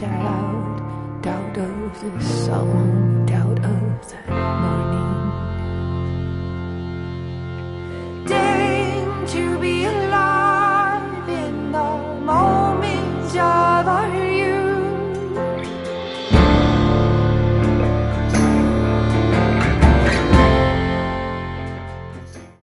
doubt, doubt of the song, doubt of the morning. Daring to be alone.